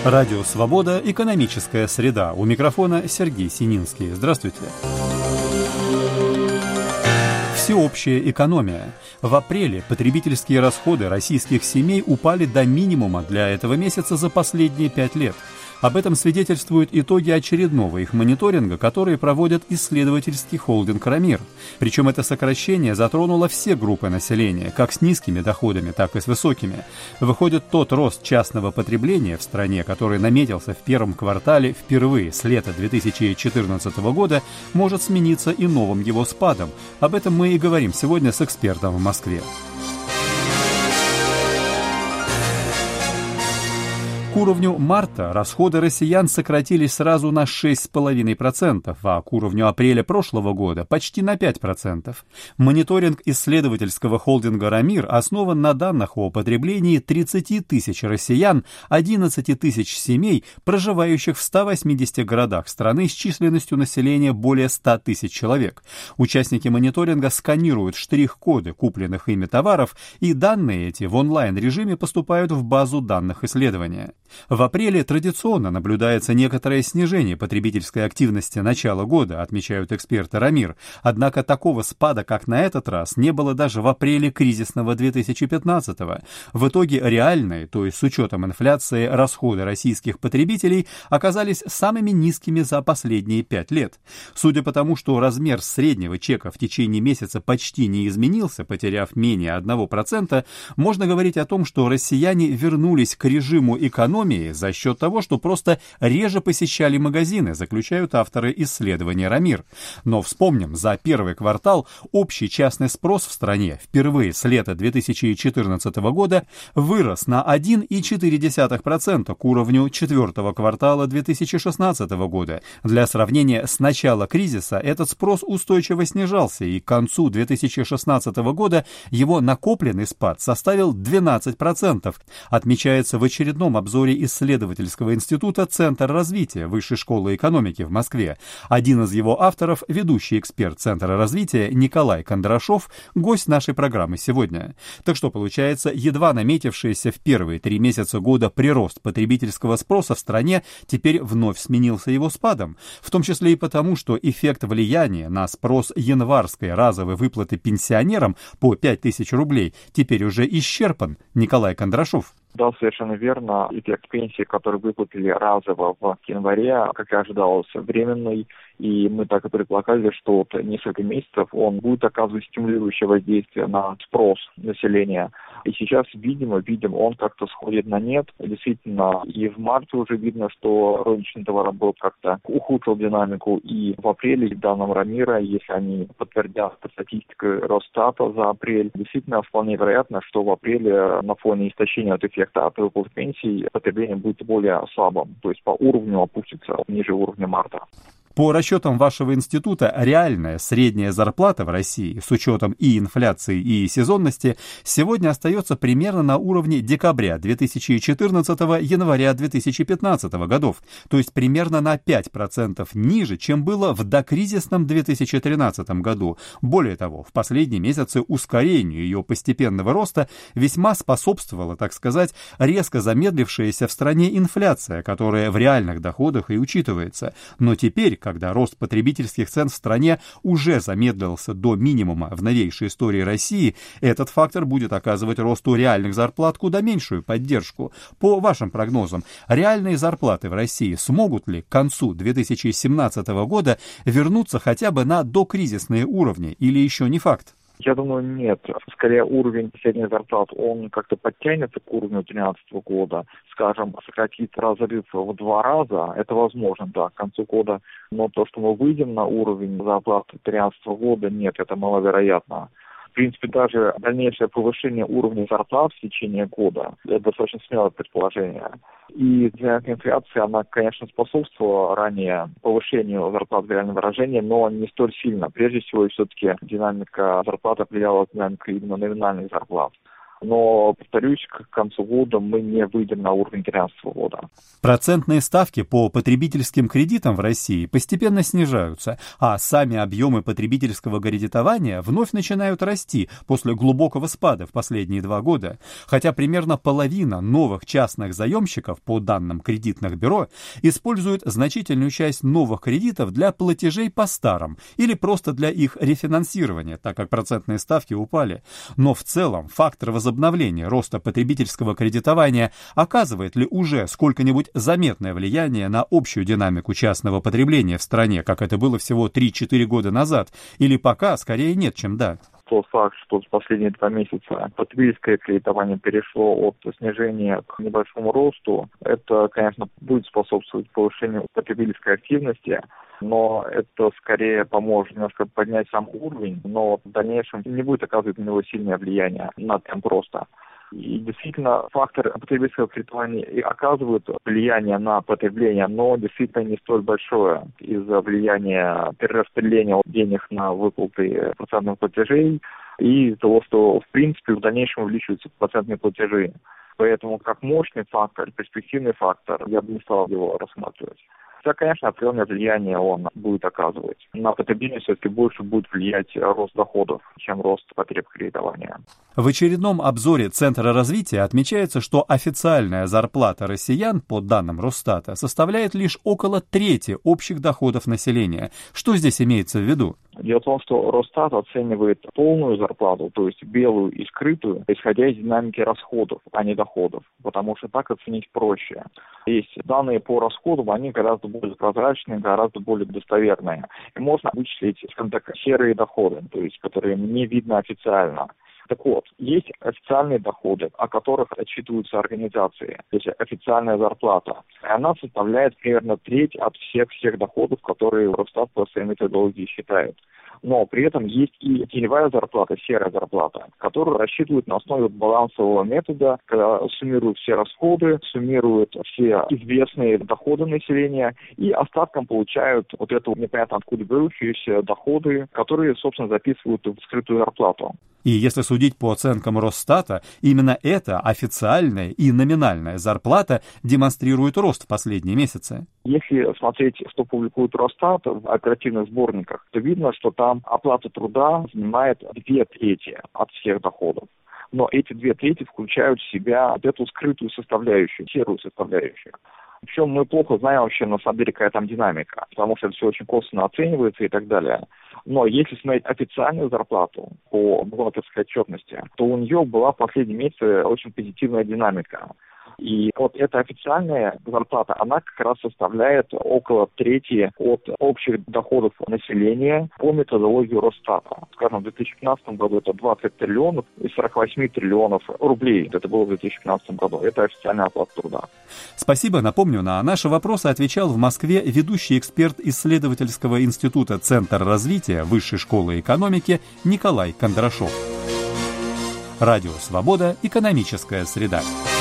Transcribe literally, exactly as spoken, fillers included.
Радио «Свобода». Экономическая среда. У микрофона Сергей Сининский. Здравствуйте. Всеобщая экономия. В апреле потребительские расходы российских семей упали до минимума для этого месяца за последние пять лет. Об этом свидетельствуют итоги очередного их мониторинга, который проводит исследовательский холдинг «Рамир». Причем это сокращение затронуло все группы населения, как с низкими доходами, так и с высокими. Выходит, тот рост частного потребления в стране, который наметился в первом квартале впервые с лета две тысячи четырнадцатого года, может смениться и новым его спадом. Об этом мы и говорим сегодня с экспертом в Москве. К уровню марта расходы россиян сократились сразу на шесть целых пять десятых процента, а к уровню апреля прошлого года почти на пять процентов. Мониторинг исследовательского холдинга «Рамир» основан на данных о потреблении тридцати тысяч россиян, одиннадцати тысяч семей, проживающих в ста восьмидесяти городах страны с численностью населения более ста тысяч человек. Участники мониторинга сканируют штрих-коды купленных ими товаров, и данные эти в онлайн-режиме поступают в базу данных исследования. В апреле традиционно наблюдается некоторое снижение потребительской активности начала года, отмечают эксперты «Рамир». Однако такого спада, как на этот раз, не было даже в апреле кризисного две тысячи пятнадцатого. В итоге реальные, то есть с учетом инфляции, расходы российских потребителей оказались самыми низкими за последние пять лет. Судя по тому, что размер среднего чека в течение месяца почти не изменился, потеряв менее одного процента, можно говорить о том, что россияне вернулись к режиму экономии за счет того, что просто реже посещали магазины, заключают авторы исследования «Рамир». Но вспомним, за первый квартал общий частный спрос в стране впервые с лета две тысячи четырнадцатого года вырос на один целых четыре десятых процента к уровню четвертого квартала две тысячи шестнадцатого года. Для сравнения, с начала кризиса этот спрос устойчиво снижался, и к концу две тысячи шестнадцатого года его накопленный спад составил двенадцать процентов. Отмечается в очередном обзоре исследовательского института «Центр развития» Высшей школы экономики в Москве. Один из его авторов, ведущий эксперт Центра развития Николай Кондрашов, гость нашей программы сегодня. Так что получается, едва наметившийся в первые три месяца года прирост потребительского спроса в стране теперь вновь сменился его спадом, в том числе и потому, что эффект влияния на спрос январской разовой выплаты пенсионерам по пять тысяч рублей теперь уже исчерпан. Николай Кондрашов. Да, совершенно верно. Эффект пенсии, который выплатили разово в январе, как и ожидалось, временный. И мы так и предполагали, что вот несколько месяцев он будет оказывать стимулирующее воздействие на спрос населения. И сейчас, видимо, видим, он как-то сходит на нет. Действительно, и в марте уже видно, что розничный товарооборот как-то ухудшил динамику. И в апреле, в данном «Рамира», если они подтвердят статистикой Росстата за апрель, действительно вполне вероятно, что в апреле на фоне истощения от эффекта от выплат пенсий потребление будет более слабым. То есть по уровню опустится ниже уровня марта. По расчетам вашего института, реальная средняя зарплата в России с учетом и инфляции, и сезонности сегодня остается примерно на уровне декабря две тысячи четырнадцатого — января две тысячи пятнадцатого годов, то есть примерно на пять процентов ниже, чем было в докризисном две тысячи тринадцатом году. Более того, в последние месяцы ускорению ее постепенного роста весьма способствовала, так сказать, резко замедлившаяся в стране инфляция, которая в реальных доходах и учитывается. Но теперь, когда рост потребительских цен в стране уже замедлился до минимума в новейшей истории России, этот фактор будет оказывать росту реальных зарплат куда меньшую поддержку. По вашим прогнозам, реальные зарплаты в России смогут ли к концу две тысячи семнадцатого года вернуться хотя бы на докризисные уровни, или еще не факт? Я думаю, нет. Скорее, уровень средних зарплат, он как-то подтянется к уровню две тысячи тринадцатого года. Скажем, сократить разрыв в два раза, это возможно, да, к концу года. Но то, что мы выйдем на уровень зарплат две тысячи тринадцатого года, нет, это маловероятно. В принципе, даже дальнейшее повышение уровня зарплат в течение года – это достаточно смелое предположение. И динамика инфляции, она, конечно, способствовала ранее повышению зарплат в реальном выражении, но не столь сильно. Прежде всего, все-таки динамика зарплат определяла динамику именно номинальных зарплат. Но, повторюсь, к концу года мы не выйдем на уровень тринадцатого года. Процентные ставки по потребительским кредитам в России постепенно снижаются, а сами объемы потребительского кредитования вновь начинают расти после глубокого спада в последние два года, хотя примерно половина новых частных заемщиков, по данным кредитных бюро, используют значительную часть новых кредитов для платежей по старым или просто для их рефинансирования, так как процентные ставки упали. Но в целом фактор возобновления роста потребительского кредитования оказывает ли уже сколько-нибудь заметное влияние на общую динамику частного потребления в стране, как это было всего три-четыре года назад, или пока скорее нет, чем да? Тот факт, что в последние два месяца потребительское кредитование перешло от снижения к небольшому росту, это, конечно, будет способствовать повышению потребительской активности, но это скорее поможет немножко поднять сам уровень, но в дальнейшем не будет оказывать на него сильное влияние на темп роста. И действительно, фактор потребительского кредитования и оказывает влияние на потребление, но действительно не столь большое из-за влияния перераспределения денег на выплаты процентных платежей и из-за того, что в принципе в дальнейшем увеличиваются процентные платежи. Поэтому как мощный фактор, перспективный фактор, я бы не стал его рассматривать. Хотя, конечно, определенное влияние он будет оказывать. На потребление все-таки больше будет влиять рост доходов, чем рост потреб кредитования. В очередном обзоре Центра развития отмечается, что официальная зарплата россиян, по данным Росстата, составляет лишь около трети общих доходов населения. Что здесь имеется в виду? Дело в том, что Росстат оценивает полную зарплату, то есть белую и скрытую, исходя из динамики расходов, а не доходов, потому что так оценить проще. Есть данные по расходам, они гораздо более прозрачные, гораздо более достоверные. И можно вычислить, скажем так, серые доходы, то есть которые не видно официально. Так вот, есть официальные доходы, о которых отчитываются организации, то есть официальная зарплата. И она составляет примерно треть от всех-всех доходов, которые Росстат по своей методологии считает. Но при этом есть и теневая зарплата, серая зарплата, которую рассчитывают на основе балансового метода, когда суммируют все расходы, суммируют все известные доходы населения и остатком получают вот эту непонятно откуда берущиеся доходы, которые, собственно, записывают в скрытую зарплату. И если судить по оценкам Росстата, именно эта официальная и номинальная зарплата демонстрирует рост в последние месяцы. Если смотреть, что публикует Росстат в оперативных сборниках, то видно, что там оплата труда занимает две трети от всех доходов. Но эти две трети включают в себя вот эту скрытую составляющую, серую составляющую. Причем мы плохо знаем вообще, на самом деле, какая там динамика, потому что это все очень косвенно оценивается и так далее. Но если смотреть официальную зарплату по бухгалтерской отчетности, то у нее была в последние месяцы очень позитивная динамика. И вот эта официальная зарплата, она как раз составляет около трети от общих доходов населения по методологии Росстата. Скажем, в две тысячи пятнадцатом году это двадцать триллионов и сорок восемь триллионов рублей. Это было в две тысячи пятнадцатом году. Это официальная оплата труда. Спасибо. Напомню, на наши вопросы отвечал в Москве ведущий эксперт исследовательского института Центр развития Высшей школы экономики Николай Кондрашов. Радио «Свобода. Экономическая среда».